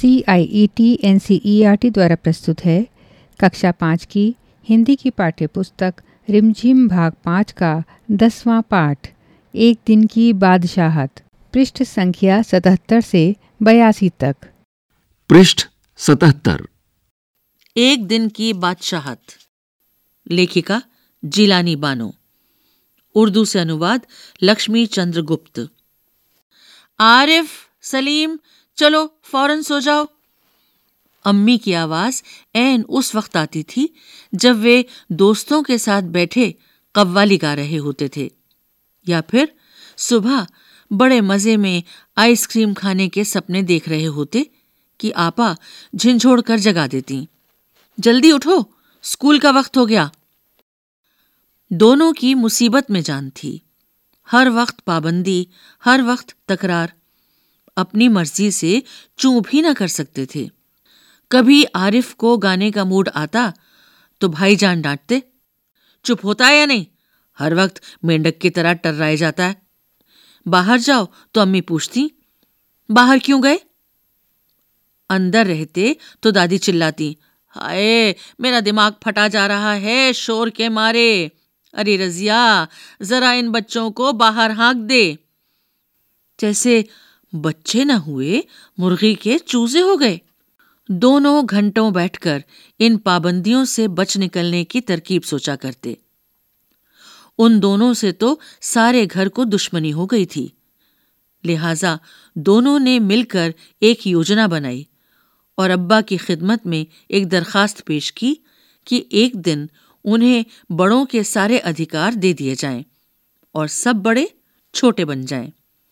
CIET NCERT द्वारा प्रस्तुत है कक्षा 5 की हिंदी की पाठ्यपुस्तक रिमझिम भाग 5 का 10वां पाठ, एक दिन की बादशाहत, पृष्ठ संख्या 77 से 82 तक। पृष्ठ 77। एक दिन की बादशाहत। लेखिका जिलानी बानो। उर्दू से अनुवाद लक्ष्मी चंद्र गुप्त। आरिफ, सलीम, चलो फौरन सो जाओ। अम्मी की आवाज ऐन उस वक्त आती थी जब वे दोस्तों के साथ बैठे कव्वाली गा रहे होते थे, या फिर सुबह बड़े मजे में आइसक्रीम खाने के सपने देख रहे होते कि आपा झिंझोड़ कर जगा देती। जल्दी उठो, स्कूल का वक्त हो गया। दोनों की मुसीबत में जान थी। हर वक्त पाबंदी, हर वक्त तकरार। अपनी मर्जी से चूं भी न कर सकते थे। कभी आरिफ को गाने का मूड आता तो भाईजान डांटते, चुप होता है या नहीं, हर वक्त मेंढक की तरह टर्राए जाता है। बाहर जाओ तो अम्मी पूछती, बाहर क्यों गए? अंदर रहते तो दादी चिल्लाती, हाय मेरा दिमाग फटा जा रहा है शोर के मारे। अरे रजिया, जरा इन बच्चों को बाहर हाँक दे। जैसे बच्चे न हुए, मुर्गी के चूजे हो गए। दोनों घंटों बैठकर इन पाबंदियों से बच निकलने की तरकीब सोचा करते। उन दोनों से तो सारे घर को दुश्मनी हो गई थी। लिहाजा दोनों ने मिलकर एक योजना बनाई और अब्बा की खिदमत में एक दरखास्त पेश की कि एक दिन उन्हें बड़ों के सारे अधिकार दे दिए जाएं और सब बड़े छोटे बन जाएं।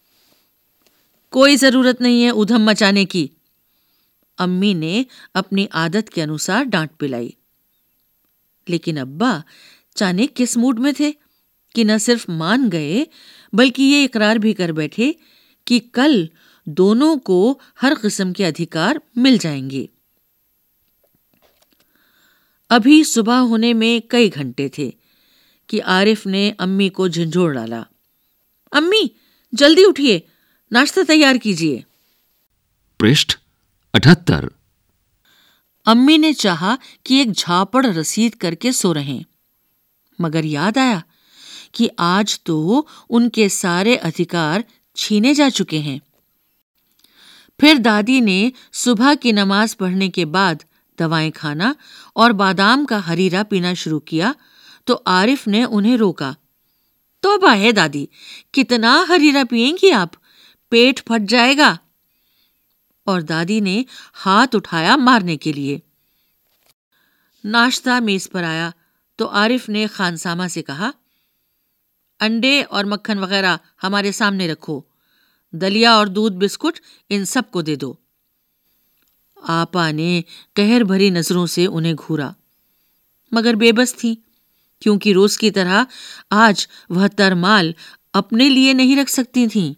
कोई जरूरत नहीं है उधम मचाने की, अम्मी ने अपनी आदत के अनुसार डांट पिलाई। लेकिन अब्बा जाने किस मूड में थे कि न सिर्फ मान गए बल्कि ये इकरार भी कर बैठे कि कल दोनों को हर किस्म के अधिकार मिल जाएंगे। अभी सुबह होने में कई घंटे थे कि आरिफ ने अम्मी को झंझोड़ डाला, अम्मी जल्दी उठिए, नाश्ता तैयार कीजिए। पृष्ठ 78। अम्मी ने चाहा कि एक झापड़ रसीद करके सो रहें, मगर याद आया कि आज तो उनके सारे अधिकार छीने जा चुके हैं। फिर दादी ने सुबह की नमाज पढ़ने के बाद दवाएं खाना और बादाम का हरीरा पीना शुरू किया तो आरिफ ने उन्हें रोका। तौबा है दादी, कितना हरीरा पिएंगी आप, पेट फट जाएगा। और दादी ने हाथ उठाया मारने के लिए। नाश्ता मेज पर आया तो आरिफ ने खानसामा से कहा, अंडे और मक्खन वगैरह हमारे सामने रखो, दलिया और दूध बिस्कुट इन सबको दे दो। आपा ने कहर भरी नजरों से उन्हें घूरा, मगर बेबस थी, क्योंकि रोज की तरह आज वह तरमाल अपने लिए नहीं रख सकती थीं।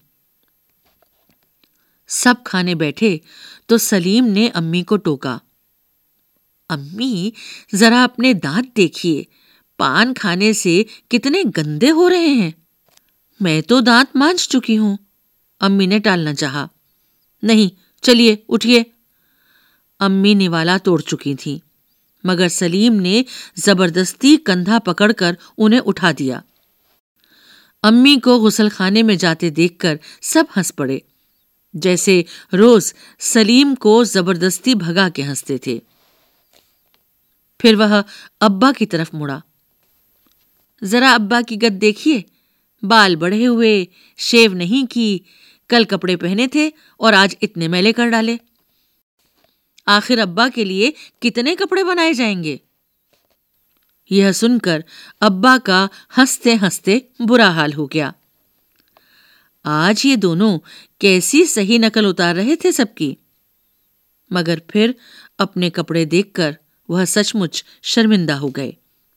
सब खाने बैठे तो सलीम ने अम्मी को टोका, अम्मी जरा अपने दांत देखिए, पान खाने से कितने गंदे हो रहे हैं। मैं तो दांत मांज चुकी हूं, अम्मी ने टालना चाहा। नहीं, चलिए उठिए। अम्मी निवाला तोड़ चुकी थी, मगर सलीम ने जबरदस्ती कंधा पकड़कर उन्हें उठा दिया। अम्मी को गुसलखाने में जाते देखकर सब हंस पड़े, जैसे रोज सलीम को जबरदस्ती भगा के हंसते थे। फिर वह अब्बा की तरफ मुड़ा, जरा अब्बा की गत देखिए, बाल बढ़े हुए, शेव नहीं की, कल कपड़े पहने थे और आज इतने मैले कर डाले। आखिर अब्बा के लिए कितने कपड़े बनाए जाएंगे? यह सुनकर अब्बा का हंसते हंसते बुरा हाल हो गया। आज ये दोनों कैसी सही नकल उतार रहे थे सबकी, मगर फिर अपने कपड़े देखकर वह सचमुच शर्मिंदा हो गए।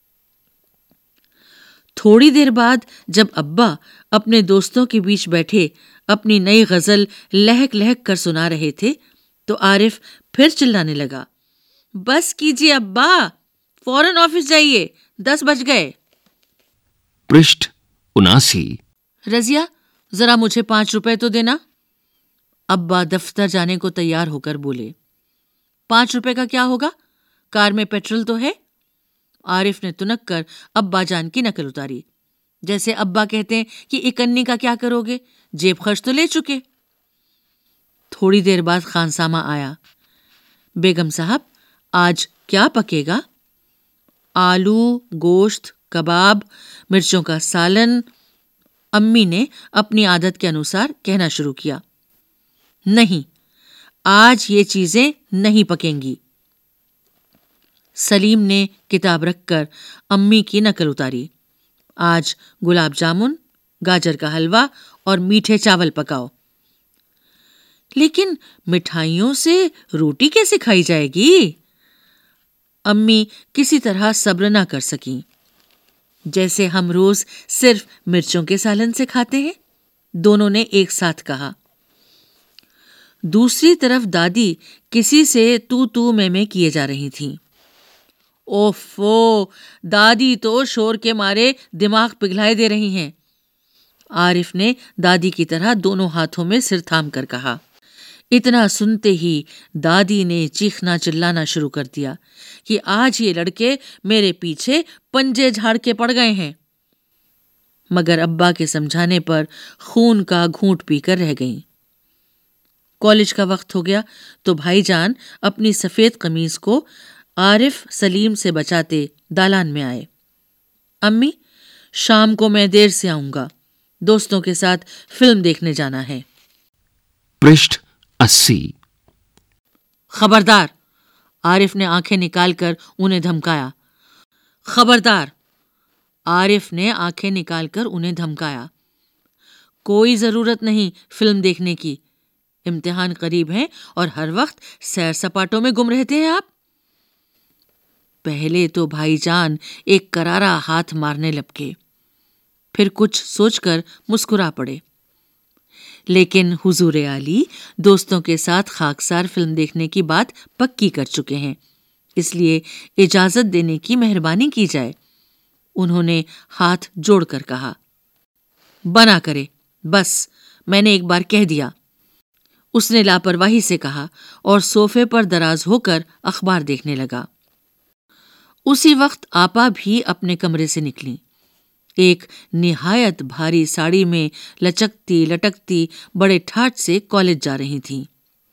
थोड़ी देर बाद जब अब्बा अपने दोस्तों के बीच बैठे अपनी नई गजल लहक लहक कर सुना रहे थे तो आरिफ फिर चिल्लाने लगा, बस कीजिए अब्बा, फौरन ऑफिस जाइए, 10 बज गए। पृष्ठ 79। रजिया, जरा मुझे 5 रुपए तो देना। अब्बा दफ्तर जाने को तैयार होकर बोले। 5 रुपए का क्या होगा? कार में पेट्रोल तो है। आरिफ ने तुनक कर अब्बा जान की नकल उतारी, जैसे अब्बा कहते हैं कि 1 अन्नी का क्या करोगे, जेब खर्च तो ले चुके। थोड़ी देर बाद खानसामा आया। बेगम साहब, आज क्या पकेगा? आलू, गोश्त, कबाब, मिर्चों का सालन। अम्मी ने अपनी आदत के अनुसार कहना शुरू किया। नहीं, आज ये चीजें नहीं पकेंगी। सलीम ने किताब रखकर अम्मी की नकल उतारी। आज गुलाब जामुन, गाजर का हलवा और मीठे चावल पकाओ। लेकिन मिठाइयों से रोटी कैसे खाई जाएगी? अम्मी किसी तरह सब्र ना कर सकीं। जैसे हम रोज सिर्फ मिर्चों के सालन से खाते हैं, दोनों ने एक साथ कहा। दूसरी तरफ दादी किसी से तू तू मैं किए जा रही थीं। ओफो, दादी तो शोर के मारे दिमाग पिघलाए दे रही हैं। आरिफ ने दादी की तरह दोनों हाथों में सिर थाम कर कहा। इतना सुनते ही दादी ने चीखना चिल्लाना शुरू कर दिया कि आज ये लड़के मेरे पीछे पंजे झाड़ के पड़ गए हैं। मगर अब्बा के समझाने पर खून का घूंट पीकर रह गईं। कॉलेज का वक्त हो गया तो भाईजान अपनी सफेद कमीज को आरिफ सलीम से बचाते दालान में आए। अम्मी, शाम को मैं देर से आऊंगा, दोस्तों के साथ फिल्म देखने जाना है। पृष्ठ 80। खबरदार, आरिफ ने आंखें निकालकर उन्हें धमकाया। खबरदार, आरिफ ने आंखें निकालकर उन्हें धमकाया। कोई जरूरत नहीं फिल्म देखने की, इम्तिहान करीब है और हर वक्त सैर सपाटों में गुम रहते हैं आप। पहले तो भाईजान एक करारा हाथ मारने लपके, फिर कुछ सोचकर मुस्कुरा पड़े। लेकिन हुजूर आली दोस्तों के साथ खाकसार फिल्म देखने की बात पक्की कर चुके हैं, इसलिए इजाजत देने की मेहरबानी की जाए। उन्होंने हाथ जोड़कर कहा। बना करे, बस मैंने एक बार कह दिया, उसने लापरवाही से कहा और सोफे पर दराज होकर अखबार देखने लगा। उसी वक्त आपा भी अपने कमरे से निकली। एक निहायत भारी साड़ी में लचकती लटकती बड़े ठाठ से कॉलेज जा रही थीं।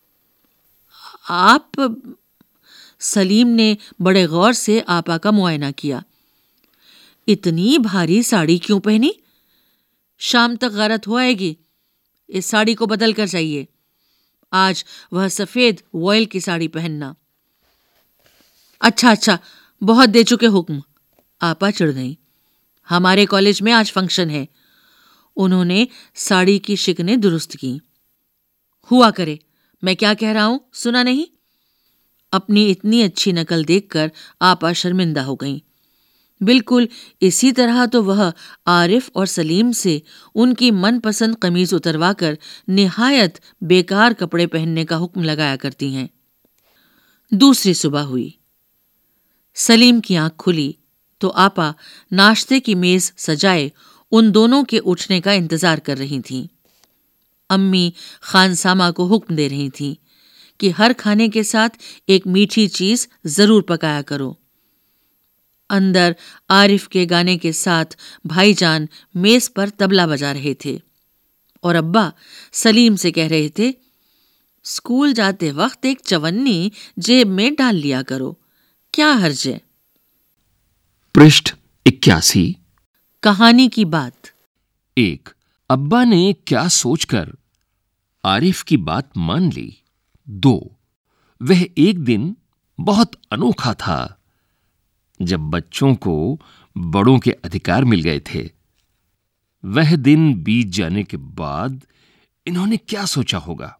आप? सलीम ने बड़े गौर से आपा का मुआयना किया। इतनी भारी साड़ी क्यों पहनी? शाम तक गलत हो आएगी, इस साड़ी को बदल कर जाइए। आज वह सफेद वॉयल की साड़ी पहनना। अच्छा, बहुत दे चुके हुक्म। आपा चिढ़ गई। हमारे कॉलेज में आज फंक्शन है। उन्होंने साड़ी की शिकनें दुरुस्त की। हुआ करे, मैं क्या कह रहा हूं, सुना नहीं? अपनी इतनी अच्छी नकल देखकर आपा शर्मिंदा हो गईं। बिल्कुल इसी तरह तो वह आरिफ और सलीम से उनकी मनपसंद कमीज उतरवाकर निहायत बेकार कपड़े पहनने का हुक्म लगाया करती हैं। दूसरी सुबह हुई। सलीम की आंख खुली तो आपा नाश्ते की मेज सजाए उन दोनों के उठने का इंतजार कर रही थीं। अम्मी खानसामा को हुक्म दे रही थीं कि हर खाने के साथ एक मीठी चीज जरूर पकाया करो। अंदर आरिफ के गाने के साथ भाईजान मेज पर तबला बजा रहे थे और अब्बा सलीम से कह रहे थे, स्कूल जाते वक्त एक चवन्नी जेब में डाल लिया करो, क्या हर्ज है। पृष्ठ 81। कहानी की बात। 1. अब्बा ने क्या सोचकर आरिफ की बात मान ली। 2. वह एक दिन बहुत अनोखा था जब बच्चों को बड़ों के अधिकार मिल गए थे। वह दिन बीत जाने के बाद इन्होंने क्या सोचा होगा।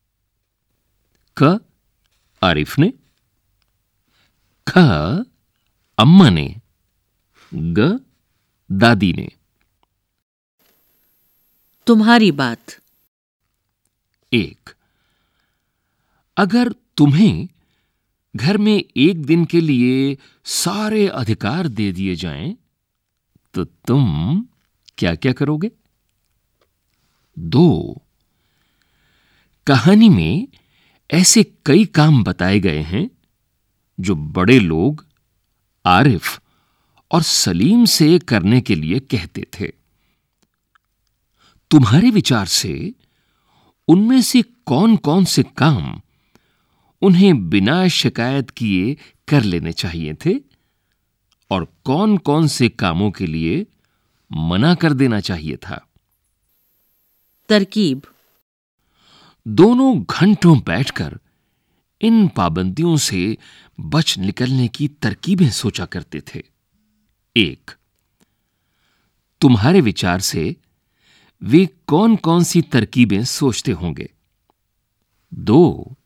क. आरिफ ने। ख. अम्मा ने। ग. दादी ने। तुम्हारी बात। 1. अगर तुम्हें घर में एक दिन के लिए सारे अधिकार दे दिए जाएं, तो तुम क्या क्या करोगे। 2. कहानी में ऐसे कई काम बताए गए हैं जो बड़े लोग आरिफ और सलीम से करने के लिए कहते थे। तुम्हारे विचार से उनमें से कौन-कौन से काम उन्हें बिना शिकायत किए कर लेने चाहिए थे और कौन-कौन से कामों के लिए मना कर देना चाहिए था? तरकीब। दोनों घंटों बैठकर इन पाबंदियों से बच निकलने की तरकीबें सोचा करते थे। 1. तुम्हारे विचार से वे कौन-कौन सी तरकीबें सोचते होंगे? 2.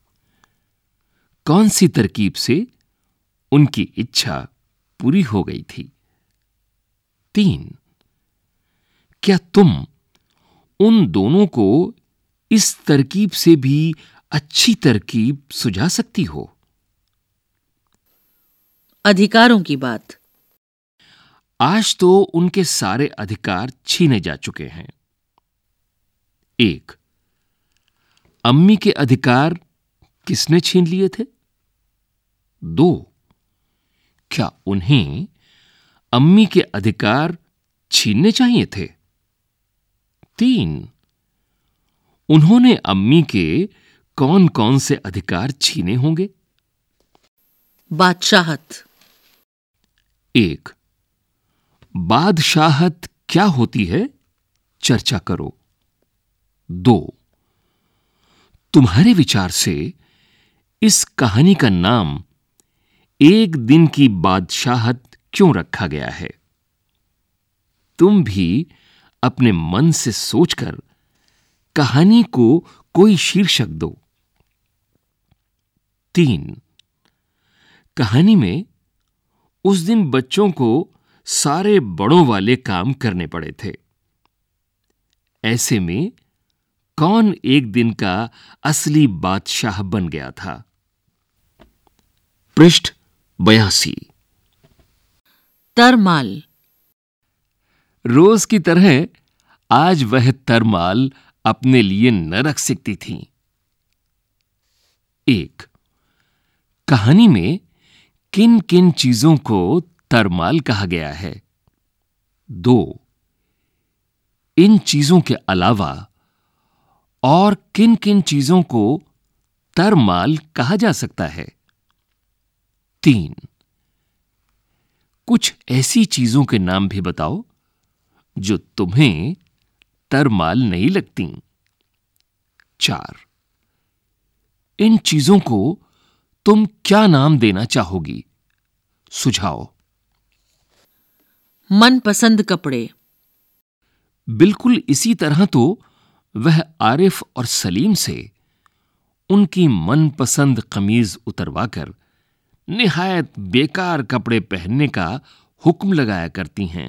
कौन सी तरकीब से उनकी इच्छा पूरी हो गई थी? 3. क्या तुम उन दोनों को इस तरकीब से भी अच्छी तरकीब सुझा सकती हो? अधिकारों की बात। आज तो उनके सारे अधिकार छीने जा चुके हैं। 1. अम्मी के अधिकार किसने छीन लिए थे? 2. क्या उन्हें अम्मी के अधिकार छीनने चाहिए थे? 3. उन्होंने अम्मी के कौन-कौन से अधिकार छीने होंगे? बादशाहत। 1. बादशाहत क्या होती है? चर्चा करो। 2. तुम्हारे विचार से इस कहानी का नाम एक दिन की बादशाहत क्यों रखा गया है? तुम भी अपने मन से सोचकर कहानी को कोई शीर्षक दो। 3. कहानी में उस दिन बच्चों को सारे बड़ों वाले काम करने पड़े थे। ऐसे में कौन एक दिन का असली बादशाह बन गया था? पृष्ठ 82। तरमाल। रोज की तरह आज वह तरमाल अपने लिए न रख सकती थीं। 1. कहानी में किन किन चीजों को तरमाल कहा गया है? 2. इन चीजों के अलावा और किन किन चीजों को तरमाल कहा जा सकता है? 3. कुछ ऐसी चीजों के नाम भी बताओ जो तुम्हें तरमाल नहीं लगती। 4. इन चीजों को तुम क्या नाम देना चाहोगी? सुझाओ। मनपसंद कपड़े। बिल्कुल इसी तरह तो वह आरिफ और सलीम से उनकी मनपसंद कमीज उतरवाकर निहायत बेकार कपड़े पहनने का हुक्म लगाया करती हैं।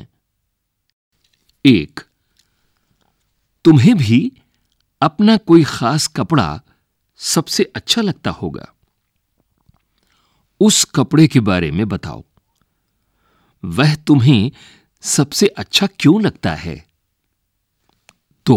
1. तुम्हें भी अपना कोई खास कपड़ा सबसे अच्छा लगता होगा। उस कपड़े के बारे में बताओ। वह तुम्हें सबसे अच्छा क्यों लगता है? 2.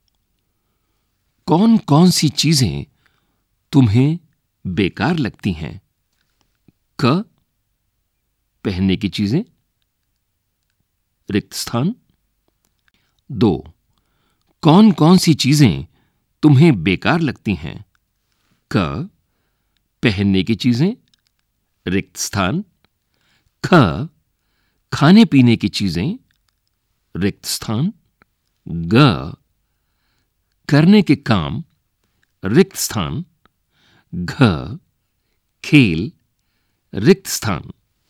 कौन कौन सी चीजें तुम्हें बेकार लगती हैं? क. पहनने की चीजें, रिक्त स्थान। 2. कौन कौन सी चीजें तुम्हें बेकार लगती हैं? क. पहनने की चीजें, रिक्त स्थान। ख. खाने पीने की चीजें, रिक्त स्थान। ग. करने के काम, रिक्त स्थान। घ. खेल, रिक्त स्थान।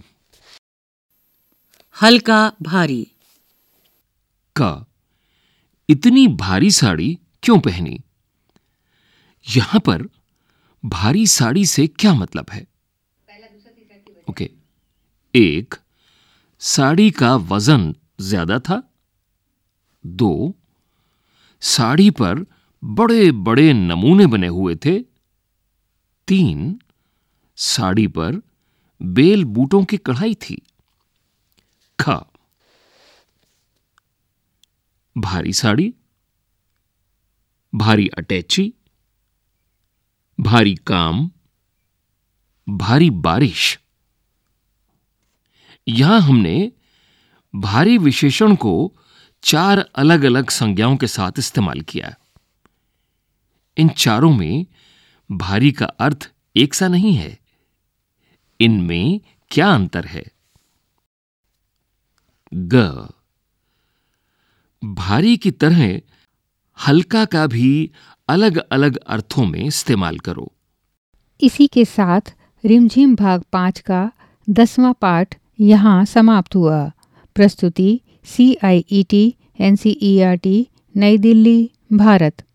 हल्का भारी। क. इतनी भारी साड़ी क्यों पहनी? यहां पर भारी साड़ी से क्या मतलब है? ओके। 1. साड़ी का वजन ज्यादा था। 2. साड़ी पर बड़े बड़े नमूने बने हुए थे। 3. साड़ी पर बेल बूटों की कढ़ाई थी। ख. भारी साड़ी, भारी अटैची, भारी काम, भारी बारिश। यहां हमने भारी विशेषण को 4 अलग-अलग संज्ञाओं के साथ इस्तेमाल किया। इन चारों में भारी का अर्थ एक सा नहीं है। इनमें क्या अंतर है? ग, भारी की तरह हल्का का भी अलग-अलग अर्थों में इस्तेमाल करो। इसी के साथ रिमझिम भाग 5 का 10वां पाठ यहाँ समाप्त हुआ। प्रस्तुति CIET NCERT नई दिल्ली, भारत।